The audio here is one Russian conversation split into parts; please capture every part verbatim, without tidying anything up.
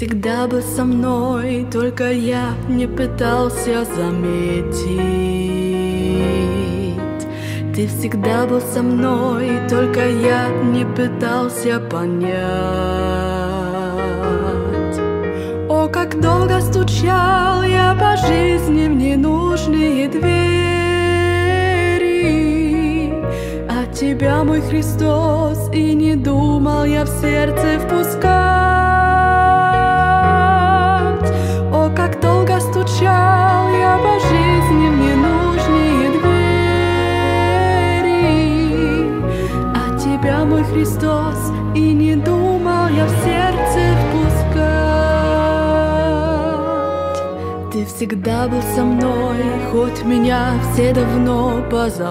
всегда был со мной, только я не пытался заметить. Ты всегда был со мной, только я не пытался понять. О, как долго стучал я по жизни в ненужные двери, а тебя, мой Христос, и не думал я в сердце впускать. О, как долго стучал я по жизни в ненужные двери, а тебя, мой Христос, и не думал я в сердце впускать. Ты всегда был со мной, хоть меня все давно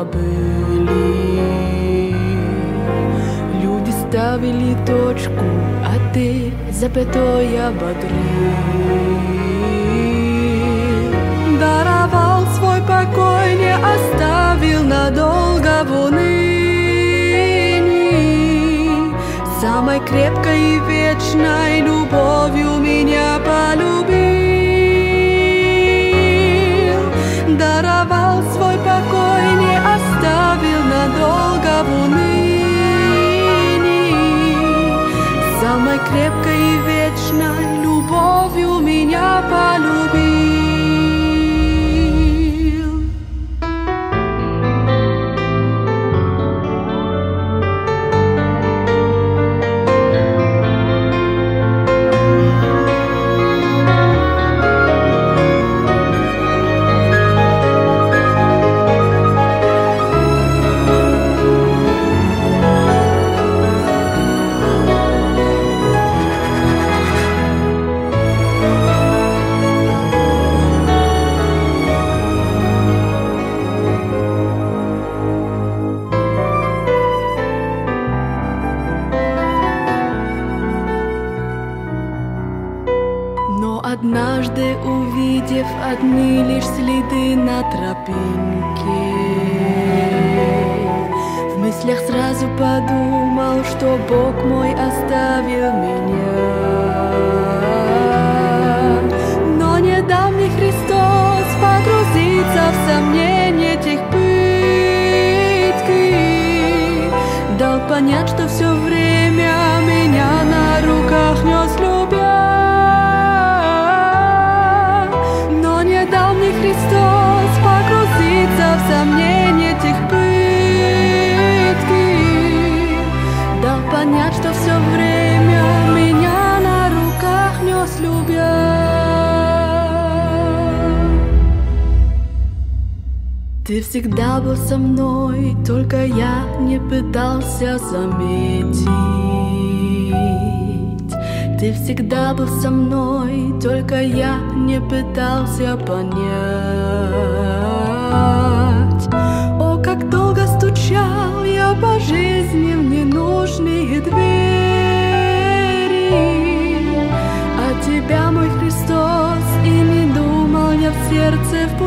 позабыли. Люди ставили точку, а ты запятой ободрил. Даровал свой покой, не оставил надолго в унынии. Самой крепкой и вечной любовью меня полюбил. Даровал свой покой, не оставил надолго в унынии. Самой крепкой и вечной любовью меня полюбил. Но однажды, увидев одни лишь следы на тропинке, в мыслях сразу подумал, что Бог мой оставил меня. Но не дал мне Христос погрузиться в сомнения тех пытки, дал понять, что все время меня на руках нес, любя. Христос погрузиться в сомнения тех пытки, дал понять, что все время меня на руках нес, любя. Ты всегда был со мной, только я не пытался заметить. Ты всегда был со мной, только я не пытался понять. О, как долго стучал я по жизни в ненужные двери, а тебя, мой Христос, и не думал я в сердце